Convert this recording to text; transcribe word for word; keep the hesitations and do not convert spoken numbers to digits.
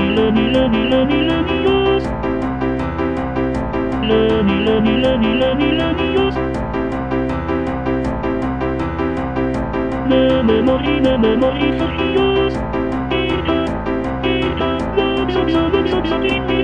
Lami, lami, lami, lamios. Lami, lami, lami, lami, lamios. Me, me morí, me, me morí, Sergios. Ira, ira, zap, zap, zap, zap, zap, zap,